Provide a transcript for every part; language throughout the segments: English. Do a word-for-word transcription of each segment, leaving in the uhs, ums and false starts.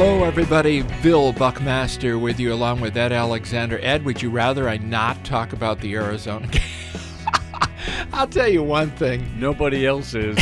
Hello, everybody. Bill Buckmaster with you, along with Ed Alexander. Ed, would you rather I not talk about the Arizona game? I'll tell you one thing. Nobody else is.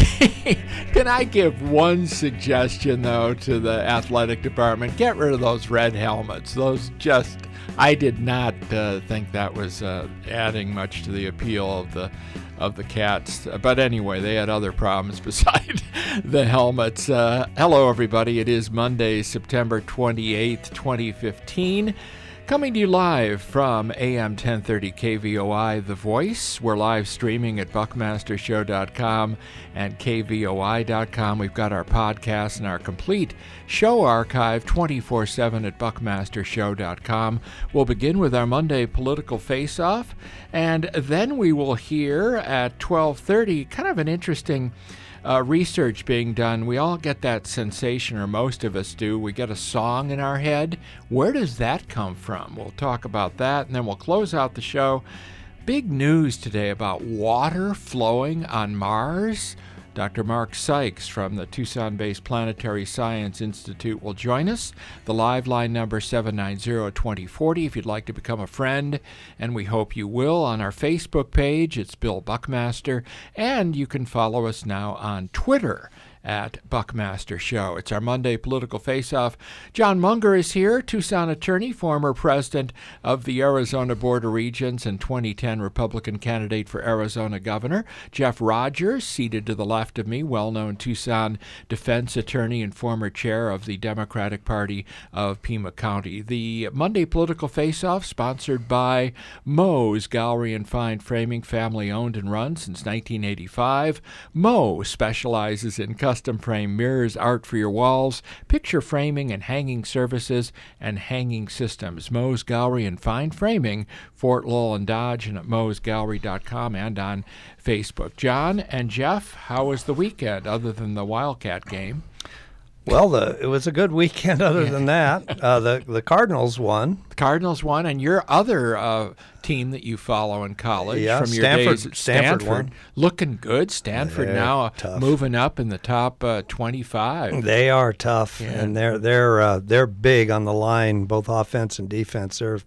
Can I give one suggestion, though, to the athletic department? Get rid of those red helmets. Those just, I did not uh, think that was uh, adding much to the appeal of the of the Cats. But anyway, they had other problems beside the helmets. Uh, hello, everybody. It is Monday, September twenty-eighth, twenty fifteen. Coming to you live from A M ten thirty K V O I, The Voice. We're live streaming at buckmaster show dot com and K V O I dot com. We've got our podcast and our complete show archive twenty-four seven at buckmaster show dot com. We'll begin with our Monday political face-off, and then we will hear at twelve thirty kind of an interesting Uh, research being done. We all get that sensation, or most of us do. We get a song in our head. Where does that come from? We'll talk about that, and then we'll close out the show. Big news today about water flowing on Mars. Doctor Mark Sykes from the Tucson-based Planetary Science Institute will join us. The live line number seven nine zero, two zero four zero if you'd like to become a friend, and we hope you will. On our Facebook page, it's Bill Buckmaster, and you can follow us now on Twitter at Buckmaster Show. It's our Monday political face-off. John Munger is here, Tucson attorney, former president of the Arizona Board of Regents and twenty ten Republican candidate for Arizona governor. Jeff Rogers, seated to the left of me, well-known Tucson defense attorney and former chair of the Democratic Party of Pima County. The Monday political face-off sponsored by Moe's Gallery and Fine Framing, family-owned and run since nineteen eighty-five. Moe specializes in custom frame mirrors, art for your walls, picture framing and hanging services, and hanging systems. Moe's Gallery and Fine Framing, Fort Lowell and Dodge, and at moes gallery dot com and on Facebook. John and Jeff, how was the weekend other than the Wildcat game? Well, the, it was a good weekend other Yeah. than that. Uh, the, the Cardinals won. The Cardinals won, and your other uh, team that you follow in college Yeah, from your Stanford- days at Stanford Stanford, won. looking good. Stanford They're now uh, tough. moving up in the top uh, twenty-five. They are tough, Yeah. and they're they're uh, they're big on the line, both offense and defense. They're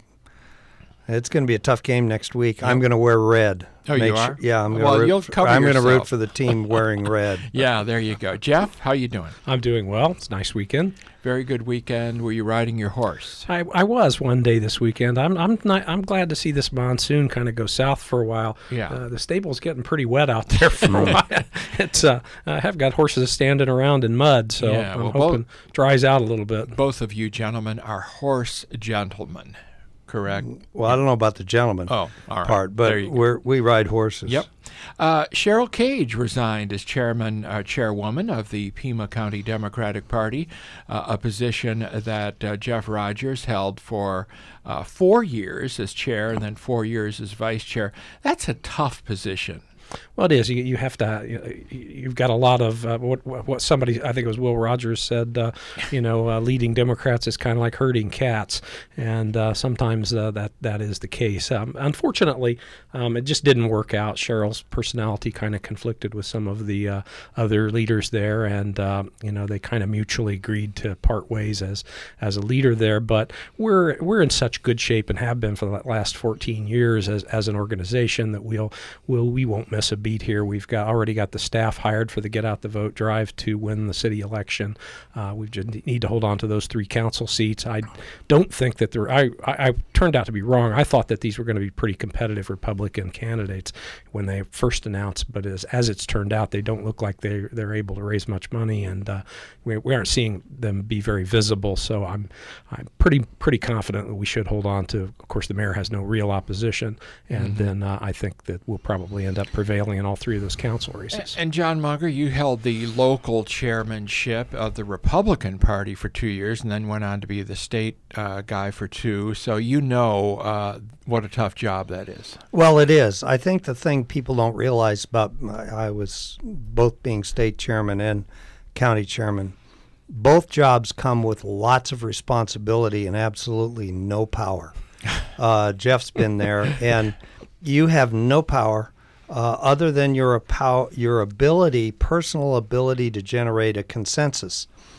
It's going to be a tough game next week. I'm going to wear red. Oh, Make you are? sure- yeah, I'm going Well, to root. you'll for, cover I'm going to root yourself. for the team wearing red. Yeah, there you go. Jeff, how you doing? I'm doing well. It's a nice weekend. Very good weekend. Were you riding your horse? I, I was one day this weekend. I'm I'm not, I'm glad to see this monsoon kind of go south for a while. Yeah. Uh, the stable's getting pretty wet out there for a while. It's uh, I have got horses standing around in mud, so Yeah, I'm well, hoping both- it dries out a little bit. Both of you gentlemen are horse gentlemen, correct? Well, I don't know about the gentleman Oh, all right. part, There but you go. we're, we ride horses. Yep. Uh, Cheryl Cage resigned as chairman, uh, chairwoman of the Pima County Democratic Party, uh, a position that uh, Jeff Rogers held for uh, four years as chair and then four years as vice chair. That's a tough position. Well, it is. You, you have to. You, you've got a lot of uh, what what somebody, I think it was Will Rogers, said. Uh, you know, uh, leading Democrats is kind of like herding cats, and uh, sometimes uh, that that is the case. Um, unfortunately, um, it just didn't work out. Cheryl's personality kind of conflicted with some of the uh, other leaders there, and uh, you know they kind of mutually agreed to part ways as as a leader there. But we're we're in such good shape and have been for the last fourteen years as as an organization that we'll we'll we won't miss a beat here. We've got already got the staff hired for the Get Out the Vote drive to win the city election. Uh, we just need to hold on to those three council seats. I don't think that they're. I, I, I turned out to be wrong. I thought that these were going to be pretty competitive Republican candidates when they first announced, but as as it's turned out, they don't look like they they're able to raise much money, and uh, we, we aren't seeing them be very visible. So I'm I'm pretty pretty confident that we should hold on to. Of course, the mayor has no real opposition, and Mm-hmm. then uh, I think that we'll probably end up prevailing in all three of those council races. And John Munger, you held the local chairmanship of the Republican Party for two years and then went on to be the state uh, guy for two. So you know uh, what a tough job that is. Well, it is. I think the thing people don't realize about I was both being state chairman and county chairman, both jobs come with lots of responsibility and absolutely no power. Uh, Jeff's been there, and you have no power uh, other than your pow- your ability, personal ability to generate a consensus.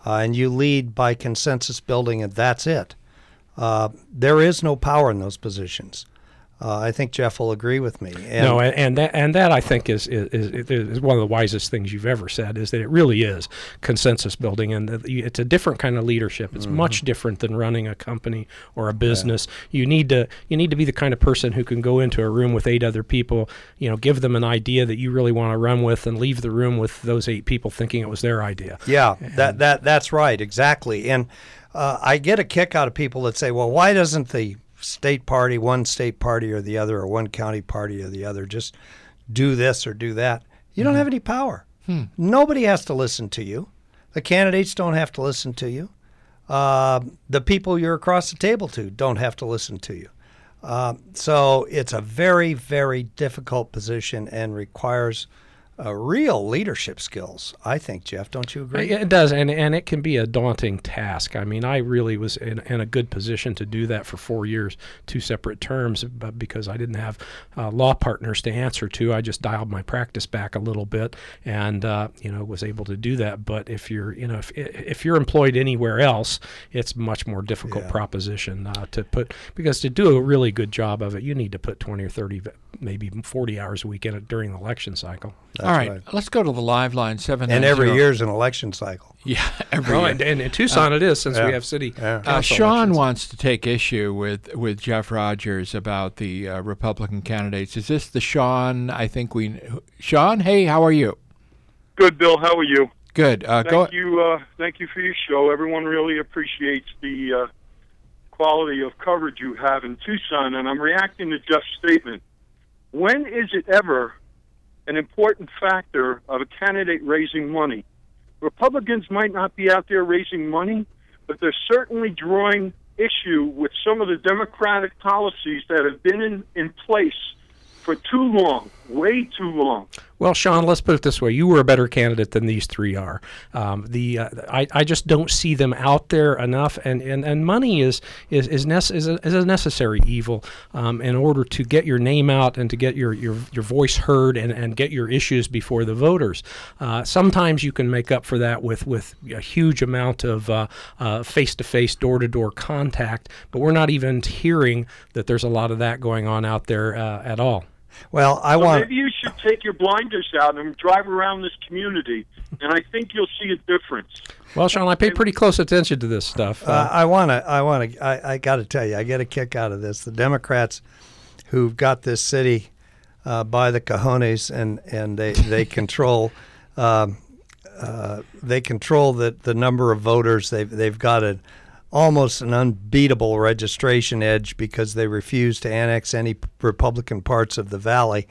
uh, and you lead by consensus building, and that's it. Uh, there is no power in those positions. Uh, I think Jeff will agree with me. And no, and, and that and that I think is, is is is one of the wisest things you've ever said. Is that it really is consensus building, and the, it's a different kind of leadership. It's mm-hmm. much different than running a company or a business. Yeah. You need to you need to be the kind of person who can go into a room with eight other people, you know, give them an idea that you really want to run with, and leave the room with those eight people thinking it was their idea. Yeah, and, that that that's right, exactly. And uh, I get a kick out of people that say, "Well, why doesn't the state party, one state party or the other, or one county party or the other, just do this or do that?" You mm-hmm. don't have any power. Hmm. Nobody has to listen to you. The candidates don't have to listen to you. Uh, the people you're across the table to don't have to listen to you. Uh, so it's a very, very difficult position and requires Uh, real leadership skills, I think, Jeff. Don't you agree? It does, and and it can be a daunting task. I mean, I really was in, in a good position to do that for four years, two separate terms, but because I didn't have uh, law partners to answer to, I just dialed my practice back a little bit, and uh, you know, was able to do that. But if you're, you know, if if you're employed anywhere else, it's much more difficult yeah. proposition uh, to put, because to do a really good job of it, you need to put twenty or thirty, maybe forty hours a week in it during the election cycle. That's All right, right, let's go to the live line, seven nine zero. And every year's an election cycle. Yeah, every oh, year. And, and in Tucson uh, it is, since yeah. we have city yeah. Uh, Sean wants to take issue with, with Jeff Rogers about the uh, Republican candidates. Is this the Sean, I think we... Sean, hey, how are you? Good, Bill. How are you? Good. Uh, thank go you. Uh, thank you for your show. Everyone really appreciates the uh, quality of coverage you have in Tucson, and I'm reacting to Jeff's statement. When is it ever an important factor of a candidate raising money? Republicans might not be out there raising money, but they're certainly drawing issue with some of the Democratic policies that have been in, in place for too long, way too long. Well, Sean, let's put it this way. You were a better candidate than these three are. Um, the uh, I, I just don't see them out there enough, and, and, and money is is is, nece- is, a, is a necessary evil um, in order to get your name out and to get your, your, your voice heard and, and get your issues before the voters. Uh, sometimes you can make up for that with, with a huge amount of uh, uh, face-to-face, door-to-door contact, but we're not even hearing that there's a lot of that going on out there uh, at all. Well, I well, want. Maybe you should take your blinders out and drive around this community, and I think you'll see a difference. Well, Sean, I pay pretty close attention to this stuff. Uh, uh, I want to. I want to. I, I got to tell you, I get a kick out of this. The Democrats, who've got this city uh, by the cojones, and and they they control. Um, uh, they control the the number of voters. They've they've got a. almost an unbeatable registration edge because they refuse to annex any Republican parts of the valley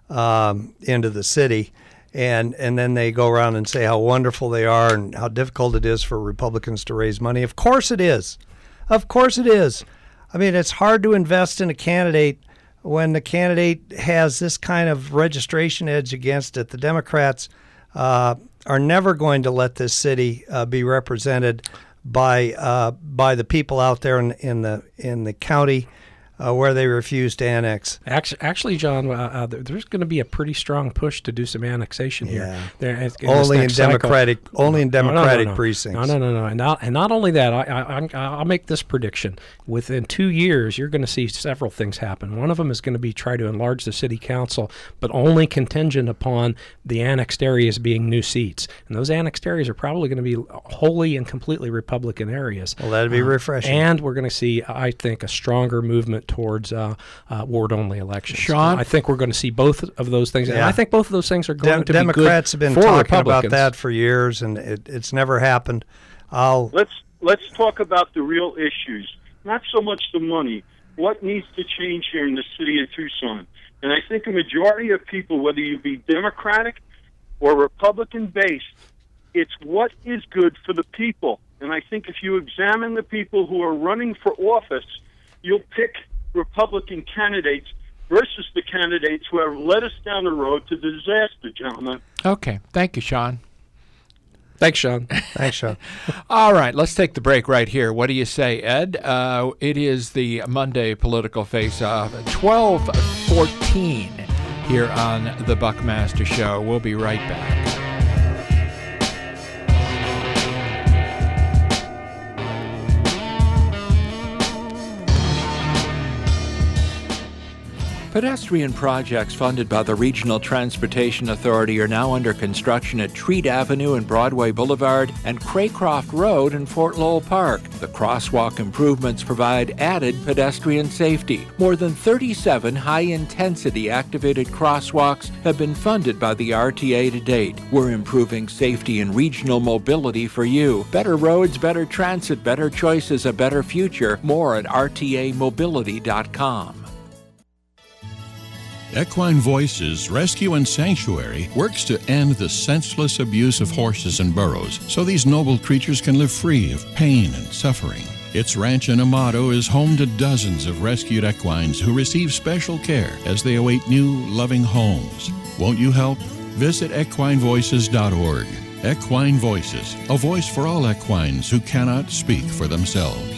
um, into the city. And and then they go around and say how wonderful they are and how difficult it is for Republicans to raise money. Of course it is. Of course it is. I mean, it's hard to invest in a candidate when the candidate has this kind of registration edge against it. The Democrats uh, are never going to let this city uh, be represented by uh, by the people out there in, in the in the county uh, where they refuse to annex. Actually, actually John, uh, uh, there's going to be a pretty strong push to do some annexation here. Yeah. There, in only in democratic, cycle. only in democratic no, no, no, no. precincts. No, no, no, no. And not, and not only that, I, I, I'll make this prediction: within two years, you're going to see several things happen. One of them is going to be try to enlarge the city council, but only contingent upon the annexed areas being new seats. And those annexed areas are probably going to be wholly and completely Republican areas. Well, that'd be um, refreshing. And we're going to see, I think, a stronger movement towards uh, uh, ward-only elections. Sean? I think we're going to see both of those things, and Yeah. I think both of those things are going Dem- to Democrats be good have been for talking about Republicans. that for years, and it, it's never happened. I'll Let's let's talk about the real issues, not so much the money. What needs to change here in the city of Tucson? And I think a majority of people, whether you be Democratic or Republican-based, it's what is good for the people. And I think if you examine the people who are running for office, you'll pick Republican candidates versus the candidates who have led us down the road to disaster, gentlemen. Okay. Thank you, Sean. Thanks, Sean. Thanks, Sean. All right, let's take the break right here. What do you say, Ed? Uh, it is the Monday Political Face-Off, twelve fourteen here on The Buckmaster Show. We'll be right back. Pedestrian projects funded by the Regional Transportation Authority are now under construction at Treat Avenue and Broadway Boulevard and Craycroft Road in Fort Lowell Park. The crosswalk improvements provide added pedestrian safety. More than thirty-seven high-intensity activated crosswalks have been funded by the R T A to date. We're improving safety and regional mobility for you. Better roads, better transit, better choices, a better future. More at R T A mobility dot com. Equine Voices Rescue and Sanctuary works to end the senseless abuse of horses and burros so these noble creatures can live free of pain and suffering. Its ranch in Amado is home to dozens of rescued equines who receive special care as they await new, loving homes. Won't you help? Visit equine voices dot org. Equine Voices, a voice for all equines who cannot speak for themselves.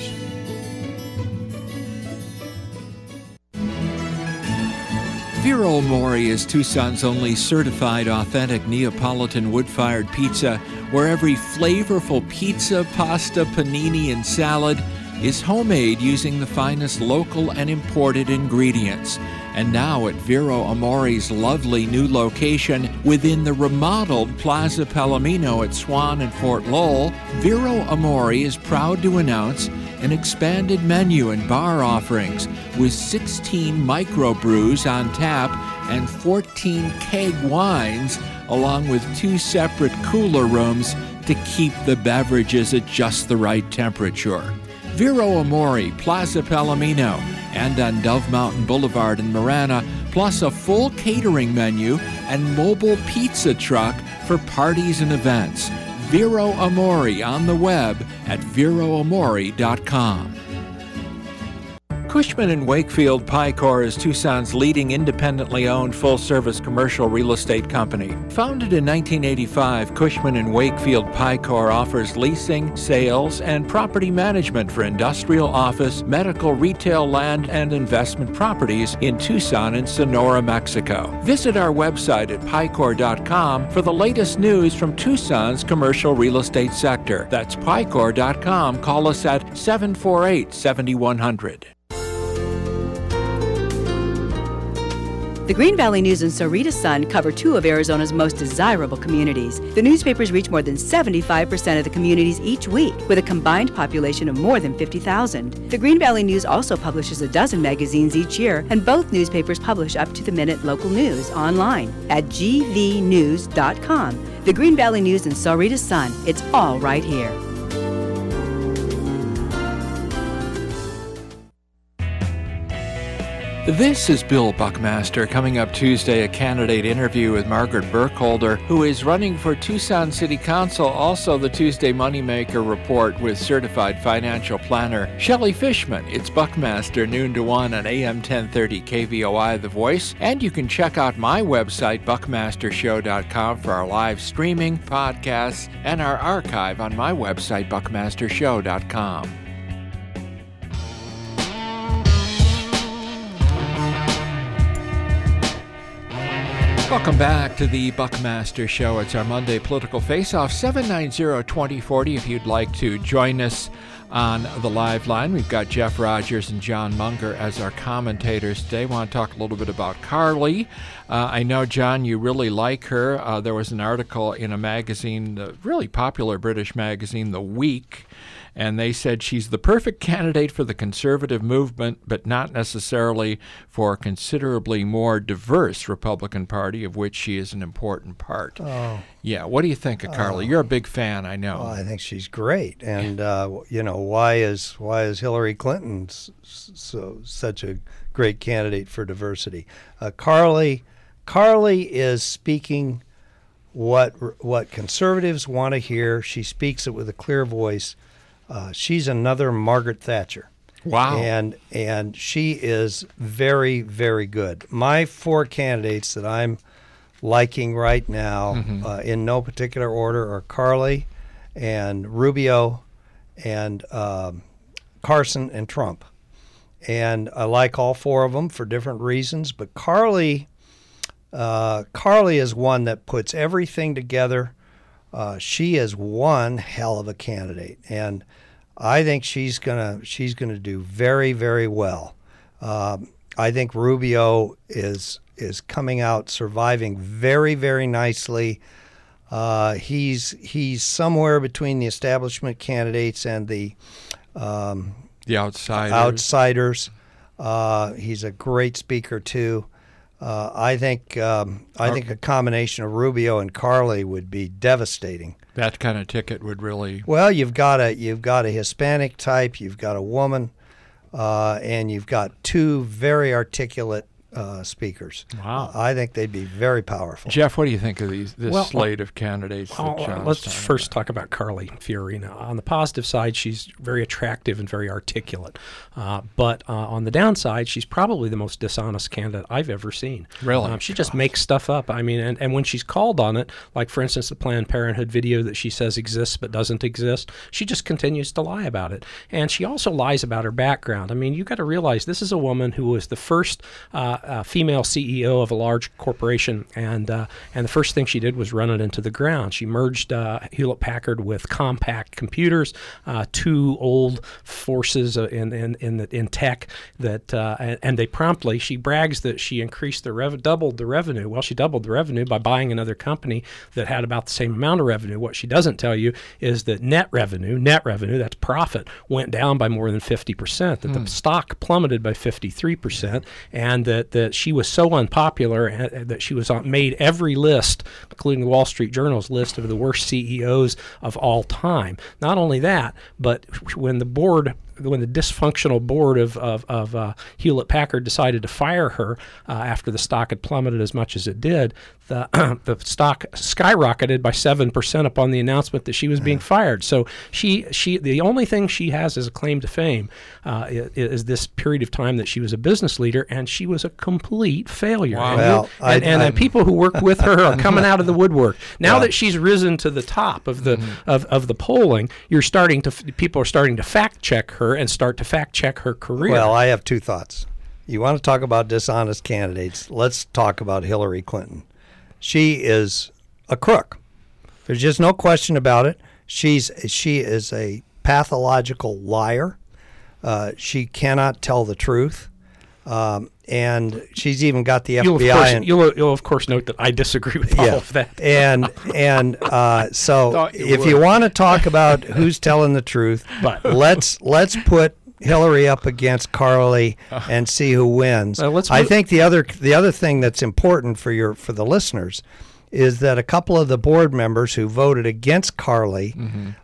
Vero Mori is Tucson's only certified authentic Neapolitan wood-fired pizza, where every flavorful pizza, pasta, panini, and salad is homemade using the finest local and imported ingredients. And now at Vero Amori's lovely new location within the remodeled Plaza Palomino at Swan and Fort Lowell, Vero Amori is proud to announce an expanded menu and bar offerings with sixteen microbrews on tap and fourteen keg wines, along with two separate cooler rooms to keep the beverages at just the right temperature. Vero Amori, Plaza Palomino, and on Dove Mountain Boulevard in Marana, plus a full catering menu and mobile pizza truck for parties and events. Vero Amori on the web at vero amori dot com. Cushman and Wakefield Picor is Tucson's leading independently owned full-service commercial real estate company. Founded in nineteen eighty-five, Cushman and Wakefield Picor offers leasing, sales, and property management for industrial, office, medical, retail, land, and investment properties in Tucson and Sonora, Mexico. Visit our website at picor dot com for the latest news from Tucson's commercial real estate sector. That's picor dot com. Call us at seven four eight, seven one zero zero. The Green Valley News and Sahuarita Sun cover two of Arizona's most desirable communities. The newspapers reach more than seventy-five percent of the communities each week, with a combined population of more than fifty thousand. The Green Valley News also publishes a dozen magazines each year, and both newspapers publish up-to-the-minute local news online at g v news dot com. The Green Valley News and Sahuarita Sun, it's all right here. This is Bill Buckmaster. Coming up Tuesday, a candidate interview with Margaret Burkholder, who is running for Tucson City Council. Also, the Tuesday Moneymaker Report with certified financial planner Shelley Fishman. It's Buckmaster, noon to one on A M ten thirty K V O I, The Voice. And you can check out my website, buckmaster show dot com, for our live streaming, podcasts, and our archive on my website, buckmaster show dot com. Welcome back to the Buckmaster Show. It's our Monday Political Face-Off, seven nine zero, two zero four zero. If you'd like to join us on the live line, we've got Jeff Rogers and John Munger as our commentators today. I want to talk a little bit about Carly. Uh, I know, John, you really like her. Uh, there was an article in a magazine, the really popular British magazine, The Week, and they said she's the perfect candidate for the conservative movement, but not necessarily for a considerably more diverse Republican Party, of which she is an important part. Oh. Yeah, what do you think of Carly? Oh. You're a big fan, I know. Well, I think she's great, and uh, you know, why is why is Hillary Clinton so such a great candidate for diversity? Uh, Carly, Carly is speaking what what conservatives want to hear. She speaks it with a clear voice. Uh, she's another Margaret Thatcher. Wow. And and she is very, very good. My four candidates that I'm liking right now, mm-hmm. uh, in no particular order, are Carly and Rubio and um, Carson and Trump. And I like all four of them for different reasons. But Carly, uh, Carly is one that puts everything together. Uh, she is one hell of a candidate, and I think she's gonna she's gonna do very, very well. Um, I think Rubio is is coming out surviving very, very nicely. Uh, he's he's somewhere between the establishment candidates and the um, the outsiders. outsiders. Uh, he's a great speaker too. Uh, I think um, I think a combination of Rubio and Carly would be devastating. That kind of ticket would really. Well, you've got a you've got a Hispanic type, you've got a woman, uh, and you've got two very articulate uh, speakers. Wow. I think they'd be very powerful. Jeff, what do you think of these this Well, slate of candidates? That Oh, John's let's talking first about? talk about Carly Fiorina. On the positive side, she's very attractive and very articulate. Uh, but uh, on the downside, she's probably the most dishonest candidate I've ever seen. Really? Um, she just makes stuff up. I mean, and, and when she's called on it, like, for instance, the Planned Parenthood video that she says exists but doesn't exist, she just continues to lie about it. And she also lies about her background. I mean, you got to realize this is a woman who was the first uh, uh, female C E O of a large corporation, and uh, and the first thing she did was run it into the ground. She merged uh, Hewlett-Packard with Compaq Computers, uh, two old forces uh, in in in, the, in tech that, uh, and, and they promptly. She brags that she increased the rev- doubled the revenue. Well, she doubled the revenue by buying another company that had about the same amount of revenue. What she doesn't tell you is that net revenue, net revenue, that's profit, went down by more than fifty percent. That the stock plummeted by fifty-three percent, and that that she was so unpopular uh, that she was on, made every list, including the Wall Street Journal's list of the worst C E Os of all time. Not only that, but when the board, when the dysfunctional board of, of, of uh, Hewlett-Packard decided to fire her uh, after the stock had plummeted as much as it did, the, the stock skyrocketed by seven percent upon the announcement that she was being fired. So she, she, the only thing she has as a claim to fame uh, is, is this period of time that she was a business leader, and she was a complete failure. Wow. And, Well, you- and, I- and, I- and people who work with her are coming out of the woodwork. Now Yeah. that she's risen to the top of the of, of the polling, you're starting to people are starting to fact check her and start to fact check her career. Well, I have two thoughts. You want to talk about dishonest candidates? Let's talk about Hillary Clinton. She is a crook. There's just no question about it. She's she is a pathological liar. Uh, she cannot tell the truth, um, and she's even got the you'll, F B of I. course, and, you'll, you'll of course note that I disagree with all yeah, of that. and and uh, so Thought you if would. you want to talk about who's telling the truth, But- let's let's put Hillary up against Carly and see who wins. Well, let's I move- think the other the other thing that's important for your for the listeners is that a couple of the board members who voted against Carly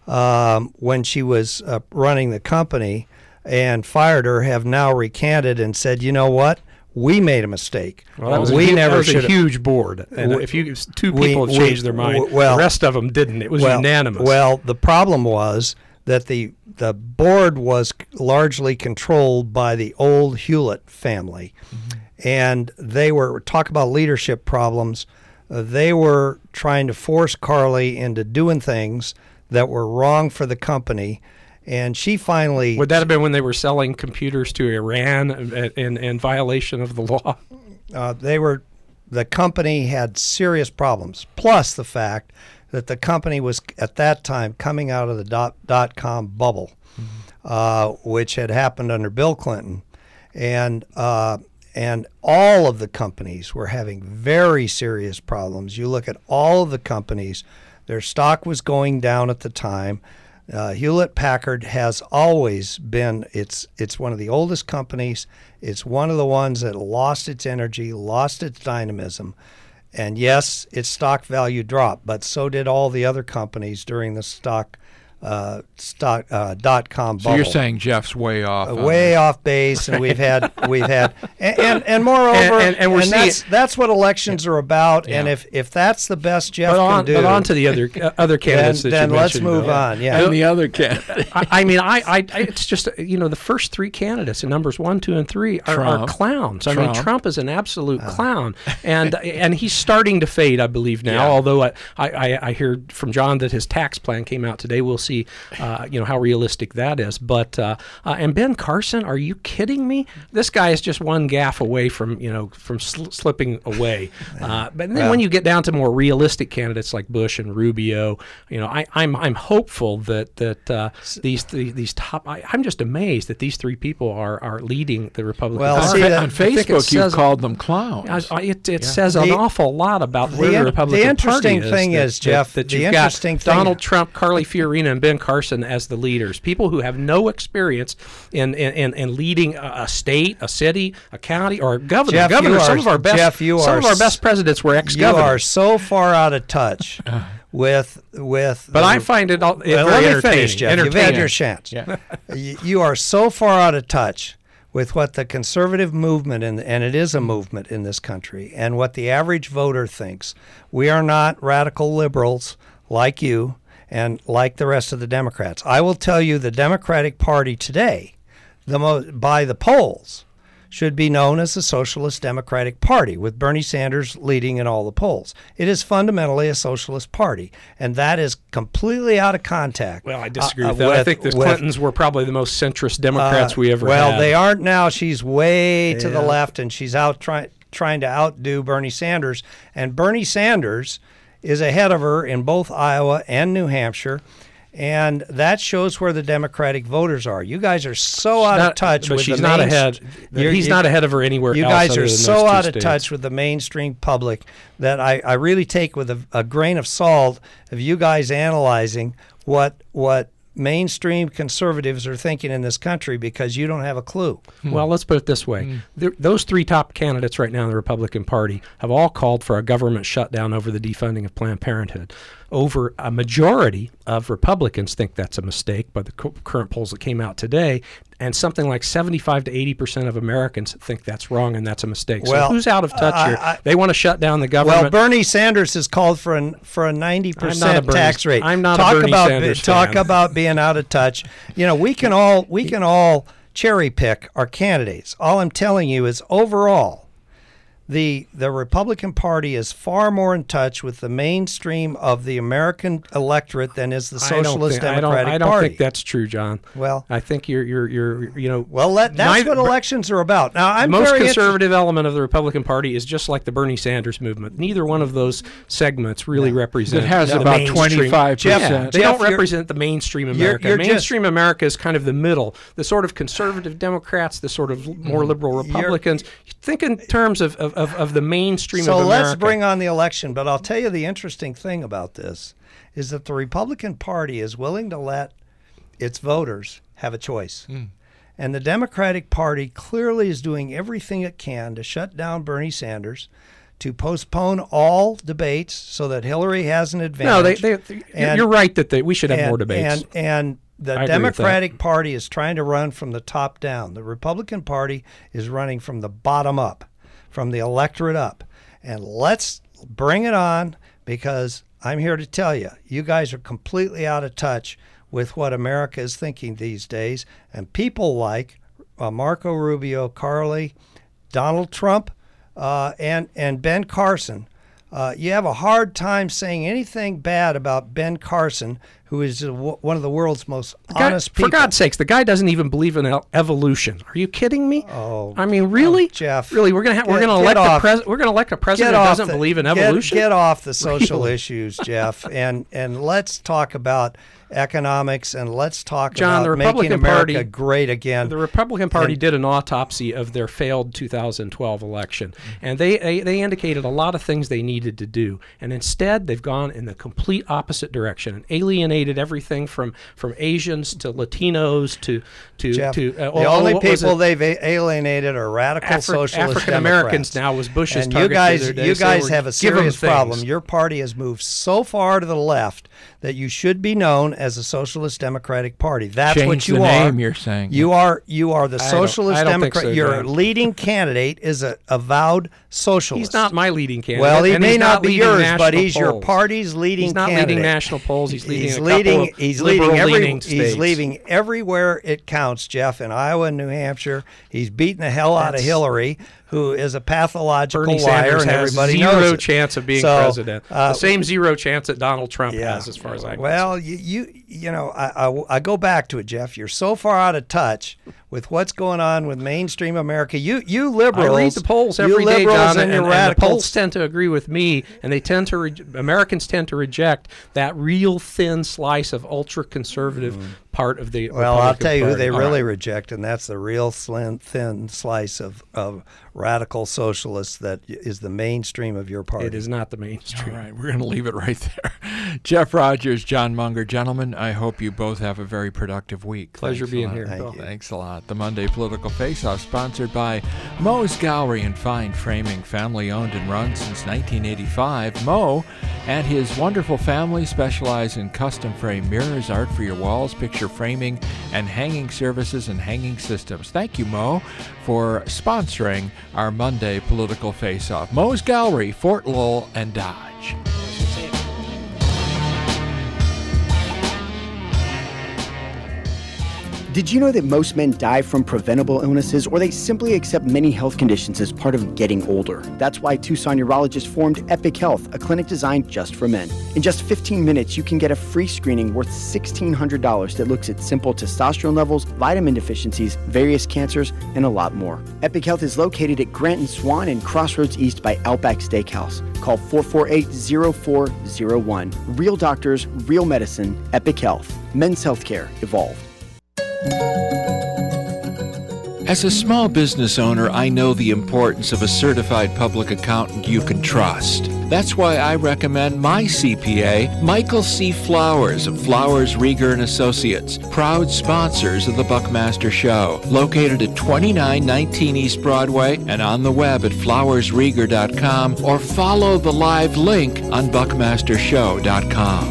um, when she was uh, running the company and fired her have now recanted and said, you know what, we made a mistake. Well, that was, we a, hu- never that was a should. huge board, and We- if you two we- people we- changed their mind, w- well- the rest of them didn't. It was well, unanimous. Well, the problem was that the the board was largely controlled by the old Hewlett family, and they were talk about leadership problems. Uh, they were trying to force Carly into doing things that were wrong for the company, and she finally. would that have been when they were selling computers to Iran in, in, in violation of the law? uh, they were the company had serious problems, plus the fact that the company was at that time coming out of the dot, dot com bubble, uh, which had happened under Bill Clinton, and uh, and all of the companies were having very serious problems. You look at all of the companies, their stock was going down at the time. Uh, Hewlett-Packard has always been, it's it's one of the oldest companies. It's one of the ones that lost its energy, lost its dynamism. And yes, its stock value dropped, but so did all the other companies during the stock uh, stock uh, dot com bubble. So you're saying Jeff's way off. Uh, on way this. off base, and we've had we've had and and, and moreover, And- and- and we're that's seeing- that's what elections are about. And Yeah. if if that's the best Jeff But on, can do, but on to the other uh, other then, candidates that then you let's mentioned. move Bill. on. Yeah, And the other candidate. I, I mean, I, I, I, it's just, you know, the first three candidates in numbers one, two, and three are, are Trump. clowns. I mean, Trump. Trump is an absolute clown, and and he's starting to fade, I believe now. Yeah. Although I, I, I hear from John that his tax plan came out today. We'll see, uh, you know, how realistic that is. But uh, uh, and Ben Carson, are you kidding me? This guy is just one gaffe away from, you know, from sl- slipping away. Uh, but then well, when you get down to more realistic candidates like Bush and Rubio, you know, I, I'm I'm hopeful that that uh, these th- these top. I, I'm just amazed that these three people are are leading the Republican Well, Party. see, that- on I think it Facebook, you says- called them clowns. I, I, it it Yeah. says an The- awful lot about where the the, in- Republican the interesting Party is. thing that, is, Jeff, that, that the you've interesting got thing- Donald Trump, Carly Fiorina, and Ben Carson as the leaders. People who have no experience in in, in, in leading a, a state, a city, a county, or a governor. Jeff, governor. you Some are- of our best, Jeff, you some are of our s- best presidents were You ex-governors. are so far out of touch with with. but the- I find it, all, it Well, very let me entertaining. finish, Jeff. You've had Entertaining. your chance. Yeah. You you are so far out of touch with what the conservative movement, in, and it is a movement in this country, and what the average voter thinks. We are not radical liberals like you and like the rest of the Democrats. I will tell you the Democratic Party today, the mo- by the polls, should be known as the Socialist Democratic Party, with Bernie Sanders leading in all the polls. It is fundamentally a socialist party, and that is completely out of contact. Well, I disagree uh, with that. I with- think the with- Clintons were probably the most centrist Democrats uh, we ever well, had. they aren't now. She's way to the Yeah. left, and she's out trying trying to outdo Bernie Sanders. And Bernie Sanders is ahead of her in both Iowa and New Hampshire. And that shows where the Democratic voters are. You guys are so out Not- of touch but with she's the not main- ahead. You're- He's you- not ahead of her anywhere You else guys other are than so those two out of states. touch with the mainstream public that I, I really take with a, a grain of salt of you guys analyzing what what mainstream conservatives are thinking in this country, because you don't have a clue. Well, let's put it this way. There, those three top candidates right now in the Republican Party have all called for a government shutdown over the defunding of Planned Parenthood. Over a majority of Republicans think that's a mistake by the cu- current polls that came out today, and something like seventy-five to eighty percent of Americans think that's wrong and that's a mistake. Well, so who's out of touch I- here? I- They want to shut down the Well, government. Bernie Sanders has called for an for a ninety I'm not a percent Bernie- tax rate. I'm not a talk Bernie about Sanders talk fan. about being out of touch. You know, we can all we can all cherry pick our candidates. All I'm telling you is overall, the the Republican Party is far more in touch with the mainstream of the American electorate than is the I don't Socialist think- Democratic I don't, I don't Party. think that's true, John. Well- I think you're you're you're you know. well, let, that's neither- what elections are about. Now, I'm the most very inter- conservative element of the Republican Party is just like the Bernie Sanders movement. Neither one of those segments really represent. It has the about mainstream- twenty-five Jeff, Yeah, percent. they Jeff, don't you're- represent the mainstream you're- America. you're just- mainstream America is kind of the middle, the sort of conservative Democrats, the sort of more liberal Republicans. Think in terms of, of, of, of the mainstream So of America. let's bring on the election. But I'll tell you the interesting thing about this is that the Republican Party is willing to let its voters have a choice. And the Democratic Party clearly is doing everything it can to shut down Bernie Sanders, to postpone all debates so that Hillary has an no, advantage. they, they, you're, And- you're right that they, we should have and, more debates. And, and the I agree with Democratic Party is trying to run from the top down. The Republican Party is running from the bottom up, from the electorate up. And let's bring it on, because I'm here to tell you, you guys are completely out of touch with what America is thinking these days. And people like uh, Marco Rubio, Carly, Donald Trump, uh, and, and Ben Carson, Uh, you have a hard time saying anything bad about Ben Carson, who is uh, w- one of the world's most Guy- honest people. For God's sakes, the guy doesn't even believe in el- evolution. Are you kidding me? Oh, I mean, really, oh, Jeff, Really, we're gonna ha- we're get- gonna get elect a off- pres- we're gonna elect a president Get who off doesn't the- believe in get- evolution. Get, off the social Really? issues, Jeff, and and let's talk about economics, and let's talk John, about the making Republican America Party- great again. The Republican Party And- did an autopsy of their failed two thousand twelve election, and they, they they indicated a lot of things they needed to do, and instead they've gone in the complete opposite direction and alienated everything from, from Asians to Latinos to to Jeff, to uh, the oh, only what was people it? they've a- alienated are radical Afri- socialist African Americans Democrats. now was Bush's and target you guys, the other day, you so guys we're- have a give 'em serious things. problem. Your party has moved so far to the left that you should be known as a Socialist Democratic Party. That's Change what you the are. name, you're saying. You are you are the I don't- Socialist I don't think Democrat. so, Your John. leading candidate is a avowed socialist. He's not my leading candidate. Well, he and may he's not be leading yours, national but he's your polls. party's leading He's not candidate. leading national polls. He's leading he's a leading, couple of he's leading every, liberal-leaning He's states. leading everywhere it counts, Jeff, in Iowa and New Hampshire. He's beating the hell out of That's- Hillary, who is a pathological Bernie liar, Sanders and has everybody zero knows it. chance of being So, president. uh, the same zero chance that Donald Trump Yeah. has, as far as I can Well, you, you, you know, I, I, I go back to it, Jeff. You're so far out of touch with what's going on with mainstream America. You, you liberals. I read the polls you every day, liberals John, and, and, your and the radicals. polls tend to agree with me, and they tend to re- Americans tend to reject that real thin slice of ultra conservative part of the. Well, I'll Republican tell you who Party. they All really right. reject, and that's the real slim, thin slice of, of radical socialists that is the mainstream of your party. It is not the mainstream. All right, we're going to leave it right there. Jeff Rogers, John Munger, gentlemen, I hope you both have a very productive week. Pleasure Thanks a being lot. here, Thank Bill. you. Thanks a lot. The Monday Political Face-Off, sponsored by Mo's Gallery and Fine Framing, family-owned and run since nineteen eighty-five. Mo and his wonderful family specialize in custom frame mirrors, art for your walls, picture framing, and hanging services and hanging systems. Thank you, Mo, for sponsoring our Monday Political Face-Off. Mo's Gallery, Fort Lowell and Dodge. Did you know that most men die from preventable illnesses, or they simply accept many health conditions as part of getting older? That's why Tucson urologists formed Epic Health, a clinic designed just for men. In just fifteen minutes, you can get a free screening worth sixteen hundred dollars that looks at simple testosterone levels, vitamin deficiencies, various cancers, and a lot more. Epic Health is located at Grant and Swan and Crossroads East by Outback Steakhouse. Call four four eight, zero four zero one. Real doctors, real medicine, Epic Health. Men's healthcare evolved. As a small business owner, I know the importance of a certified public accountant you can trust. That's why I recommend my C P A, Michael C. Flowers of Flowers, Rieger and Associates, proud sponsors of the Buckmaster Show, located at twenty-nine nineteen East Broadway and on the web at flowers rieger dot com, or follow the live link on buckmaster show dot com.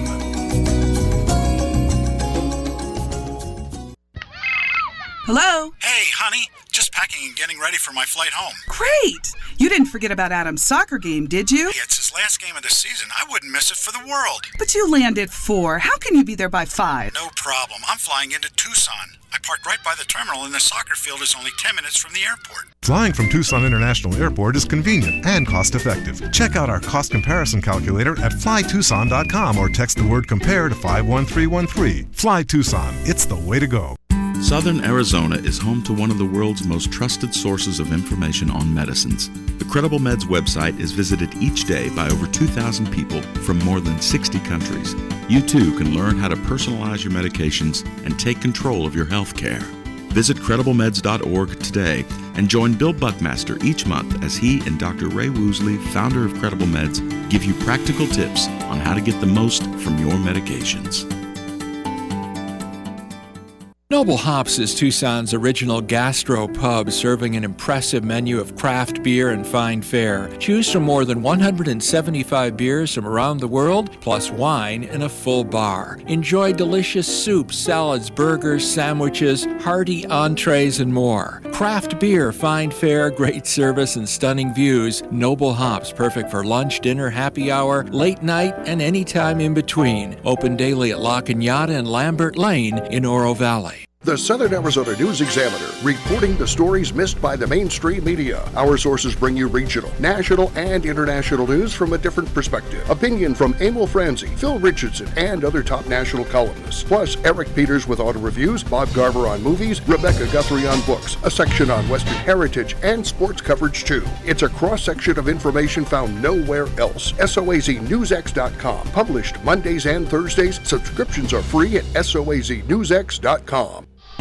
Hello? Hey, honey. Just packing and getting ready for my flight home. Great! You didn't forget about Adam's soccer game, did you? Hey, it's his last game of the season. I wouldn't miss it for the world. But you land at four. How can you be there by five? No problem. I'm flying into Tucson. I parked right by the terminal, and the soccer field is only ten minutes from the airport. Flying from Tucson International Airport is convenient and cost-effective. Check out our cost comparison calculator at fly tucson dot com or text the word compare to five one three one three. Fly Tucson. It's the way to go. Southern Arizona is home to one of the world's most trusted sources of information on medicines. The Credible Meds website is visited each day by over two thousand people from more than sixty countries. You too can learn how to personalize your medications and take control of your health care. Visit credible meds dot org today and join Bill Buckmaster each month as he and Doctor Ray Woosley, founder of Credible Meds, give you practical tips on how to get the most from your medications. Noble Hops is Tucson's original gastro pub, serving an impressive menu of craft beer and fine fare. Choose from more than one hundred seventy-five beers from around the world, plus wine and a full bar. Enjoy delicious soups, salads, burgers, sandwiches, hearty entrees, and more. Craft beer, fine fare, great service, and stunning views. Noble Hops, perfect for lunch, dinner, happy hour, late night, and any time in between. Open daily at La Cañada and Lambert Lane in Oro Valley. The Southern Arizona News Examiner, reporting the stories missed by the mainstream media. Our sources bring you regional, national, and international news from a different perspective. Opinion from Emil Franzi, Phil Richardson, and other top national columnists. Plus, Eric Peters with auto reviews, Bob Garver on movies, Rebecca Guthrie on books, a section on Western heritage, and sports coverage too. It's a cross-section of information found nowhere else. S O A Z news x dot com. Published Mondays and Thursdays. Subscriptions are free at S O A Z news x dot com.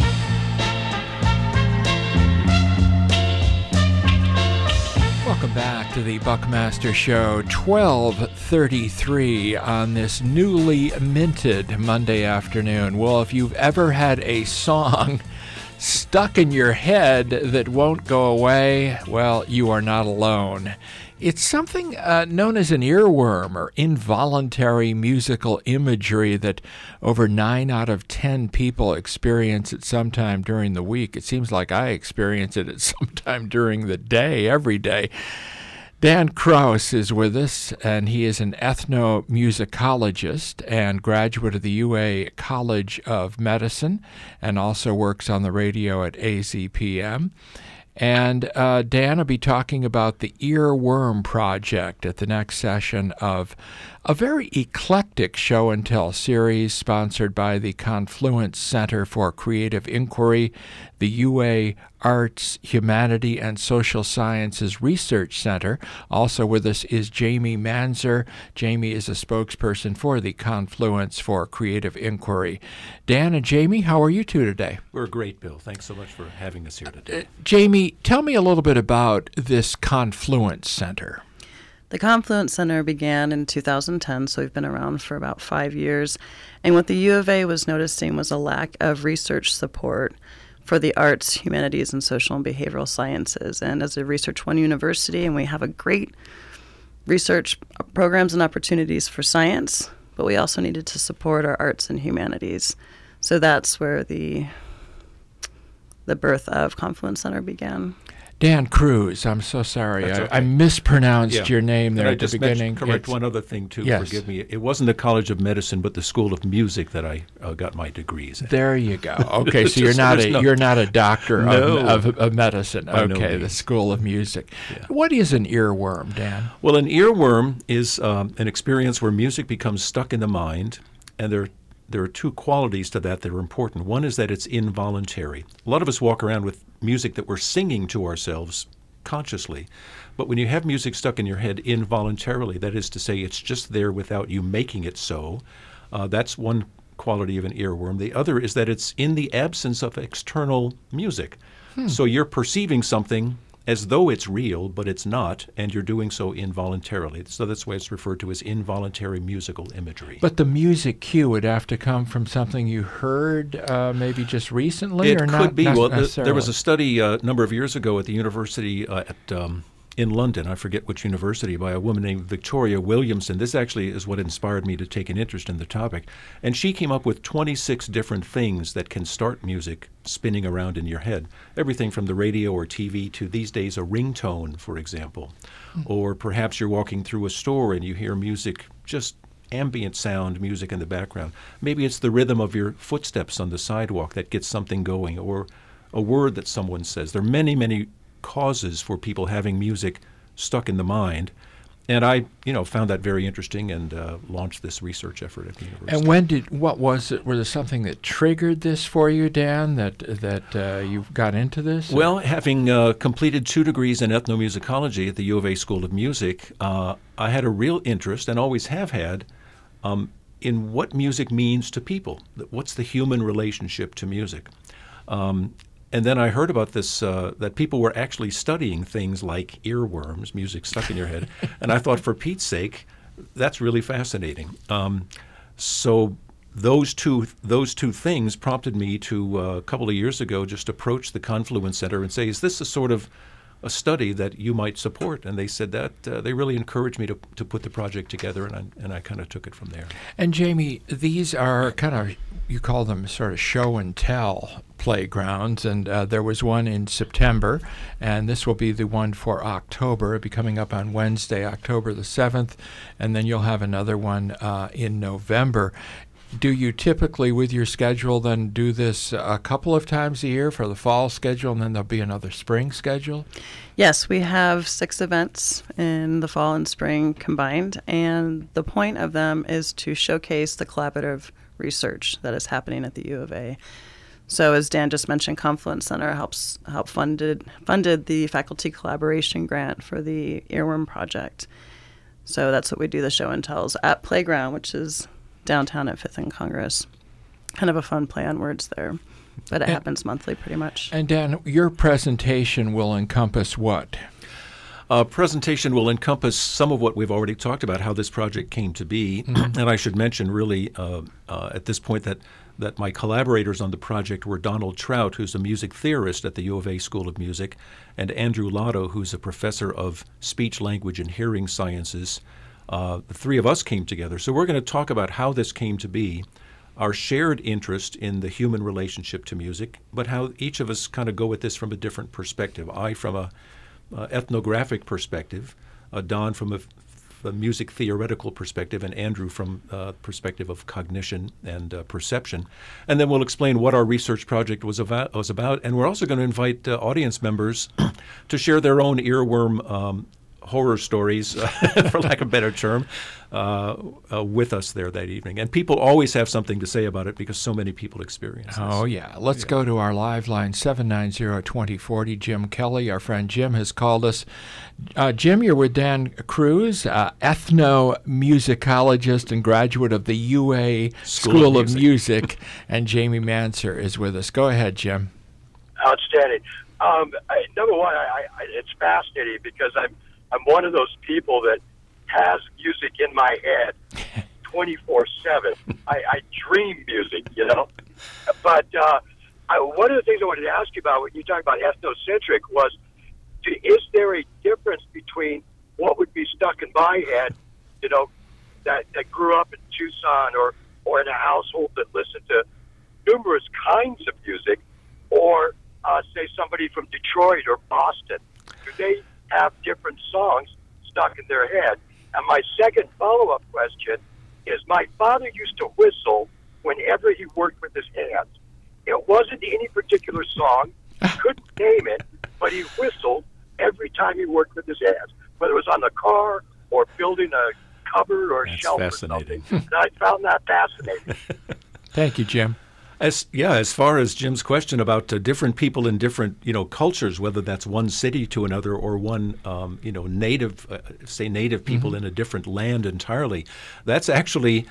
Welcome back to the Buckmaster Show, twelve thirty-three on this newly minted Monday afternoon. Well, if you've ever had a song stuck in your head that won't go away, well, you are not alone. It's something uh, known as an earworm, or involuntary musical imagery, that over nine out of ten people experience at some time during the week. It seems like I experience it at some time during the day, every day. Dan Kraus is with us, and he is an ethnomusicologist and graduate of the U A College of Medicine, and also works on the radio at A Z P M. And uh, Dan will be talking about the Earworm Project at the next session of a very eclectic show and tell series sponsored by the Confluence Center for Creative Inquiry, the U A Arts, Humanity, and Social Sciences Research Center. Also with us is Jamie Manzer. Jamie is a spokesperson for the Confluence for Creative Inquiry. Dan and Jamie, how are you two today? We're great, Bill. Thanks so much for having us here today. Uh, Jamie, tell me a little bit about this Confluence Center. The Confluence Center began in two thousand ten, so we've been around for about five years. And what the U of A was noticing was a lack of research support for the arts, humanities, and social and behavioral sciences. And as a Research One university, and we have a great research programs and opportunities for science, but we also needed to support our arts and humanities. So that's where the the birth of Confluence Center began. Dan Cruz, I'm so sorry. I, Okay. I mispronounced Yeah. your name there And I at the just mentioned- beginning. correct It's- one other thing, too. Yes. Forgive me. It wasn't the College of Medicine, but the School of Music that I uh, got my degrees at. There you go. Okay, so you're Just- not there's a no- you're not a doctor No. of, of, of medicine. By no Okay, the means. School of Music. What is an earworm, Dan? Well, an earworm is um, an experience where music becomes stuck in the mind, and there there are two qualities to that that are important. One is that it's involuntary. A lot of us walk around with music that we're singing to ourselves consciously, but when you have music stuck in your head involuntarily, that is to say, it's just there without you making it so, uh, that's one quality of an earworm. The other is that it's in the absence of external music. Hmm. So you're perceiving something as though it's real, but it's not, and you're doing so involuntarily. So that's why it's referred to as involuntary musical imagery. But the music cue would have to come from something you heard uh, maybe just recently, It or could not be. nec- Well, th- necessarily? there was a study uh, a number of years ago at the university uh, at um, in London, I forget which university, by a woman named Victoria Williamson. This actually is what inspired me to take an interest in the topic. And she came up with twenty-six different things that can start music spinning around in your head. Everything from the radio or T V to these days a ringtone, for example. Or perhaps you're walking through a store and you hear music, just ambient sound music in the background. Maybe it's the rhythm of your footsteps on the sidewalk that gets something going, or a word that someone says. There are many, many causes for people having music stuck in the mind. And I, you know, found that very interesting and uh, launched this research effort at the university. And when did, what was it, was there something that triggered this for you, Dan, that that uh, you got into this? Well, having uh, completed two degrees in ethnomusicology at the U of A School of Music, uh, I had a real interest, and always have had, um, in what music means to people. What's the human relationship to music? Um, and then I heard about this, uh, that people were actually studying things like earworms, music stuck in your head. And I thought, for Pete's sake, that's really fascinating. Um, so those two those two things prompted me to, uh, a couple of years ago, just approach the Confluence Center and say, is this a sort of a study that you might support? And they said that uh, they really encouraged me to, to put the project together, and I, and I kind of took it from there. And Jamie, these are kind of, you call them sort of show and tell playgrounds, and uh, there was one in September, and this will be the one for October. It'll be coming up on Wednesday, October the seventh, and then you'll have another one uh, in November. Do you typically, with your schedule, then do this a couple of times a year for the fall schedule, and then there'll be another spring schedule? Yes, we have six events in the fall and spring combined, and the point of them is to showcase the collaborative research that is happening at the U of A. So as Dan just mentioned, Confluence Center helps help funded funded the faculty collaboration grant for the Earworm Project. So that's what we do, the show and tells at Playground, which is downtown at Fifth and Congress. Kind of a fun play on words there, but it And- happens monthly pretty much. And Dan, your presentation will encompass what? Uh, presentation will encompass some of what we've already talked about, how this project came to be. Mhm. And I should mention really uh, uh, at this point that, that my collaborators on the project were Donald Trout, who's a music theorist at the U of A School of Music, and Andrew Lotto, who's a professor of speech, language, and hearing sciences. Uh, the three of us came together. So we're going to talk about how this came to be, our shared interest in the human relationship to music, but how each of us kind of go at this from a different perspective. I from a uh, ethnographic perspective, uh, Don from a, a music theoretical perspective, and Andrew from uh, perspective of cognition and uh, perception. And then we'll explain what our research project was about. Was about. And we're also going to invite uh, audience members to share their own earworm um, horror stories, uh, for lack of a better term, uh, uh, with us there that evening. And people always have something to say about it because so many people experience this. Oh, yeah. Let's yeah. go to our live line, seven nine zero, two zero four zero. Jim Kelly, our friend Jim, has called us. Uh, Jim, you're with Dan Cruz, uh, ethnomusicologist and graduate of the U A School, School of, of Music. Music, and Jamie Manser is with us. Go ahead, Jim. Outstanding. Um, I, number one, I, I, it's fascinating because I'm I'm one of those people that has music in my head twenty-four seven. I, I dream music, you know. But uh, I, one of the things I wanted to ask you about when you talk about ethnocentric was, do, is there a difference between what would be stuck in my head, you know, that, that grew up in Tucson or, or in a household that listened to numerous kinds of music, or, uh, say, somebody from Detroit or Boston? Do they have different songs stuck in their head? And my second follow-up question is, my father used to whistle whenever he worked with his hands. It wasn't any particular song. He couldn't name it, but he whistled every time he worked with his hands, whether it was on the car or building a cupboard or a That's shelf fascinating. or something. And I found that fascinating. Thank you, Jim. As yeah, as far as Jim's question about uh, different people in different you know cultures, whether that's one city to another or one um, you know native, uh, say native people mm-hmm. in a different land entirely, that's actually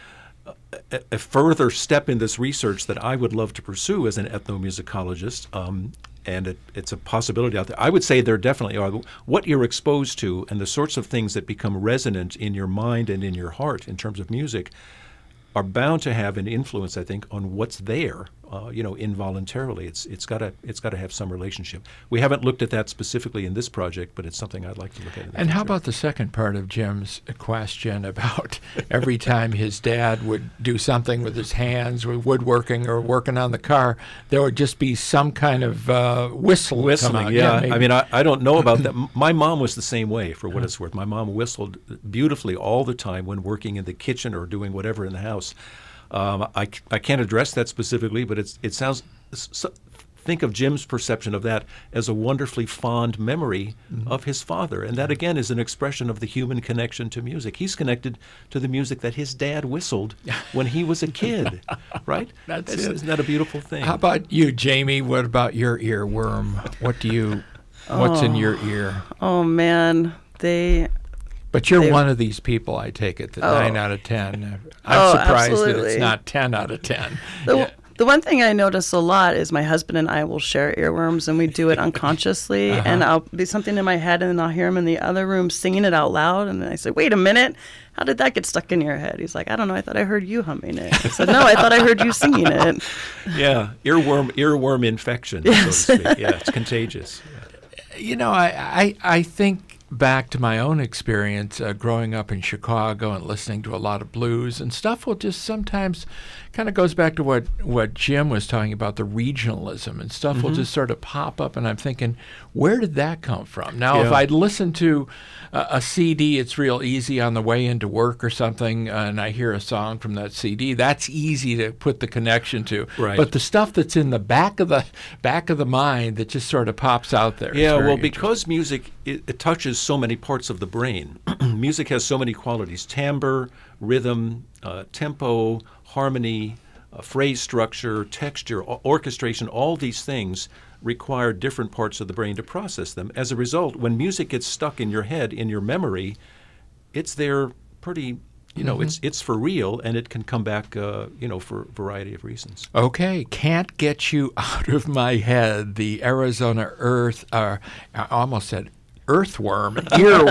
a, a further step in this research that I would love to pursue as an ethnomusicologist. Um, and it, it's a possibility out there. I would say there definitely are. What you're exposed to and the sorts of things that become resonant in your mind and in your heart in terms of music are bound to have an influence, I think, on what's there, uh, you know, involuntarily. It's it's got to it's got to have some relationship. We haven't looked at that specifically in this project, but it's something I'd like to look at. In the and future. How about the second part of Jim's question about every time his dad would do something with his hands, with woodworking or working on the car, there would just be some kind of uh, whistle whistling? Come out. Yeah, yeah I mean, I, I don't know about that. My mom was the same way, for what it's worth. My mom whistled beautifully all the time when working in the kitchen or doing whatever in the house. Um, I, I can't address that specifically, but it's it sounds. So, think of Jim's perception of that as a wonderfully fond memory mm-hmm. of his father, and that again is an expression of the human connection to music. He's connected to the music that his dad whistled when he was a kid, right? That's Isn't, it. Isn't that a beautiful thing? How about you, Jamie? What about your earworm? What do you? What's oh, in your ear? Oh man, they. But you're they, one of these people, I take it, that oh. nine out of ten. I'm oh, surprised absolutely. that it's not ten out of ten. The, yeah. the one thing I notice a lot is my husband and I will share earworms, and we do it unconsciously, uh-huh. and I'll be something in my head, and then I'll hear him in the other room singing it out loud, and then I say, wait a minute, how did that get stuck in your head? He's like, I don't know, I thought I heard you humming it. I said, no, I thought I heard you singing it. Yeah, earworm earworm infection, yes. so to speak. Yeah, it's contagious. You know, I, I, I think back to my own experience uh, growing up in Chicago and listening to a lot of blues and stuff will just sometimes kind of goes back to what, what Jim was talking about, the regionalism, and stuff mm-hmm. will just sort of pop up, and I'm thinking, where did that come from? Now, yeah. if I'd listened to uh, a C D, it's real easy on the way into work or something, uh, and I hear a song from that C D, that's easy to put the connection to. Right. But the stuff that's in the back of the back of the mind that just sort of pops out there. Yeah, well, because music, it, it touches so many parts of the brain. Music has so many qualities: timbre, rhythm, uh, tempo, harmony, uh, phrase structure, texture, o- orchestration. All these things require different parts of the brain to process them. As a result, when music gets stuck in your head, in your memory, it's there pretty, you know, mm-hmm. it's it's for real, and it can come back, uh, you know, for a variety of reasons. Okay, Can't Get You Out of My Head, the Arizona Earth, uh, I almost said Earthworm, ear,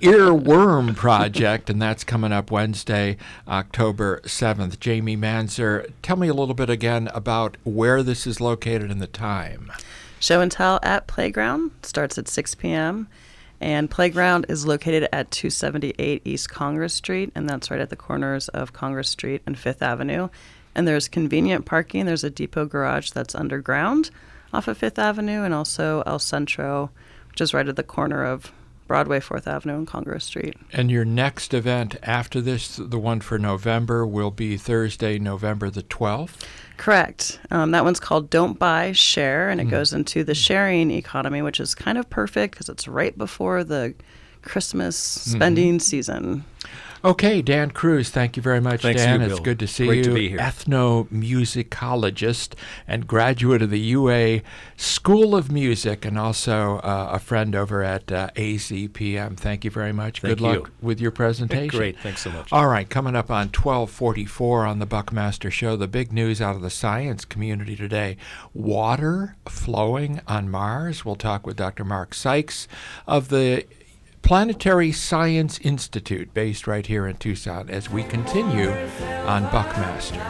Earworm Project, and that's coming up Wednesday, October seventh. Jamie Manser, tell me a little bit again about where this is located and the time. Show and tell at Playground starts at six p.m., and Playground is located at two seventy-eight East Congress Street, and that's right at the corners of Congress Street and Fifth Avenue. And there's convenient parking. There's a depot garage that's underground off of Fifth Avenue, and also El Centro, which is right at the corner of Broadway, Fourth Avenue, and Congress Street. And your next event after this, the one for November, will be Thursday, November the twelfth? Correct. Um, that one's called Don't Buy, Share, and it Mm. goes into the sharing economy, which is kind of perfect because it's right before the Christmas spending Mhm. season. Okay, Dan Cruz, thank you very much, Thanks to Dan. you, It's Bill. good to see Great you. to be here. Ethnomusicologist and graduate of the U A School of Music, and also uh, a friend over at uh, A Z P M. Thank you very much. Thank good luck you. with your presentation. Great, thanks so much. All right, coming up on twelve forty-four on the Buckmaster Show, the big news out of the science community today. Water flowing on Mars. We'll talk with Doctor Mark Sykes of the Planetary Science Institute, based right here in Tucson, as we continue on Buckmaster.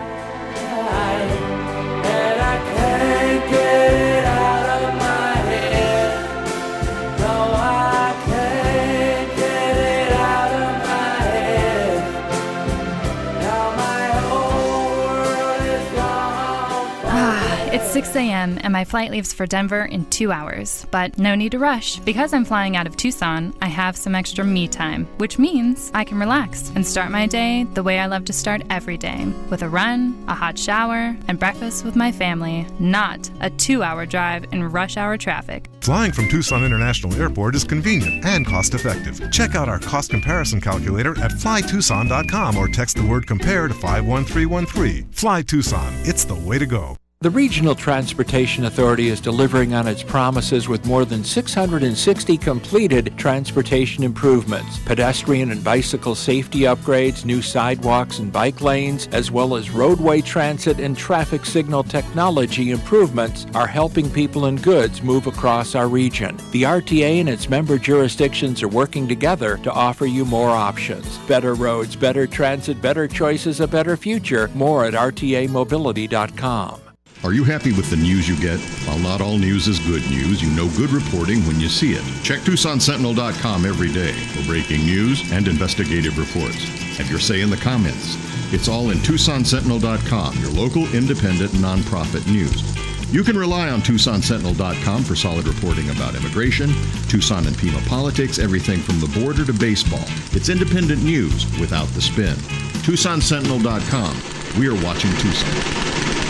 It's six a.m. and my flight leaves for Denver in two hours. But no need to rush. Because I'm flying out of Tucson, I have some extra me time, which means I can relax and start my day the way I love to start every day, with a run, a hot shower, and breakfast with my family, not a two-hour drive in rush hour traffic. Flying from Tucson International Airport is convenient and cost-effective. Check out our cost comparison calculator at fly tucson dot com or text the word compare to five one three one three. Fly Tucson. It's the way to go. The Regional Transportation Authority is delivering on its promises with more than six hundred sixty completed transportation improvements. Pedestrian and bicycle safety upgrades, new sidewalks and bike lanes, as well as roadway transit and traffic signal technology improvements are helping people and goods move across our region. The R T A and its member jurisdictions are working together to offer you more options. Better roads, better transit, better choices, a better future. More at R T A mobility dot com. Are you happy with the news you get? While not all news is good news, you know good reporting when you see it. Check Tucson Sentinel dot com every day for breaking news and investigative reports. Have your say in the comments. It's all in Tucson Sentinel dot com, your local independent nonprofit news. You can rely on Tucson Sentinel dot com for solid reporting about immigration, Tucson and Pima politics, everything from the border to baseball. It's independent news without the spin. Tucson Sentinel dot com. We are watching Tucson.